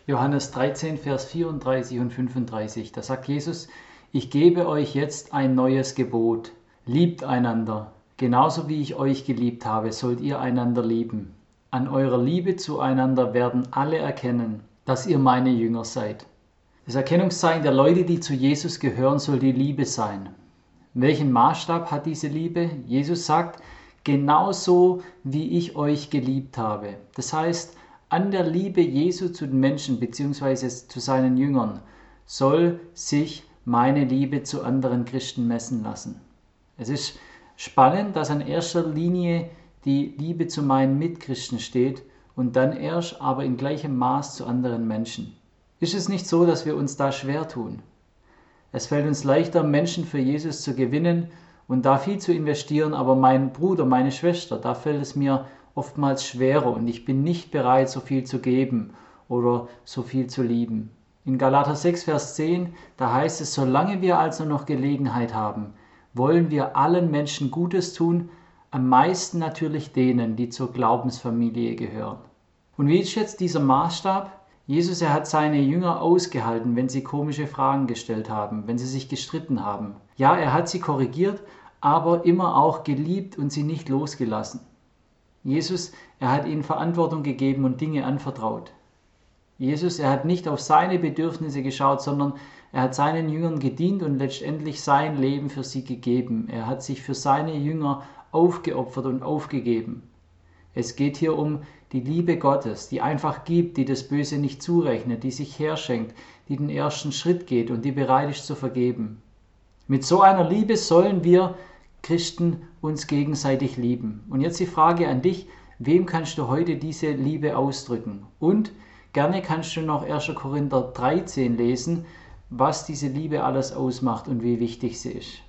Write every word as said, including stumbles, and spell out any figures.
Johannes dreizehn, Vers vierunddreißig und fünfunddreißig. Da sagt Jesus: Ich gebe euch jetzt ein neues Gebot. Liebt einander. Genauso wie ich euch geliebt habe, sollt ihr einander lieben. An eurer Liebe zueinander werden alle erkennen, dass ihr meine Jünger seid. Das Erkennungszeichen der Leute, die zu Jesus gehören, soll die Liebe sein. Welchen Maßstab hat diese Liebe? Jesus sagt: Genauso wie ich euch geliebt habe. Das heißt, an der Liebe Jesu zu den Menschen bzw. zu seinen Jüngern soll sich meine Liebe zu anderen Christen messen lassen. Es ist spannend, dass an erster Linie die Liebe zu meinen Mitchristen steht und dann erst aber in gleichem Maß zu anderen Menschen. Ist es nicht so, dass wir uns da schwer tun? Es fällt uns leichter, Menschen für Jesus zu gewinnen und da viel zu investieren, aber mein Bruder, meine Schwester, da fällt es mir oftmals schwerer und ich bin nicht bereit, so viel zu geben oder so viel zu lieben. In Galater sechs, Vers zehn, da heißt es: Solange wir also noch Gelegenheit haben, wollen wir allen Menschen Gutes tun, am meisten natürlich denen, die zur Glaubensfamilie gehören. Und wie ist jetzt dieser Maßstab? Jesus, er hat seine Jünger ausgehalten, wenn sie komische Fragen gestellt haben, wenn sie sich gestritten haben. Ja, er hat sie korrigiert, aber immer auch geliebt und sie nicht losgelassen. Jesus, er hat ihnen Verantwortung gegeben und Dinge anvertraut. Jesus, er hat nicht auf seine Bedürfnisse geschaut, sondern er hat seinen Jüngern gedient und letztendlich sein Leben für sie gegeben. Er hat sich für seine Jünger aufgeopfert und aufgegeben. Es geht hier um die Liebe Gottes, die einfach gibt, die das Böse nicht zurechnet, die sich herschenkt, die den ersten Schritt geht und die bereit ist zu vergeben. Mit so einer Liebe sollen wir Christen uns gegenseitig lieben. Und jetzt die Frage an dich: Wem kannst du heute diese Liebe ausdrücken? Und gerne kannst du noch erster Korinther dreizehn lesen, was diese Liebe alles ausmacht und wie wichtig sie ist.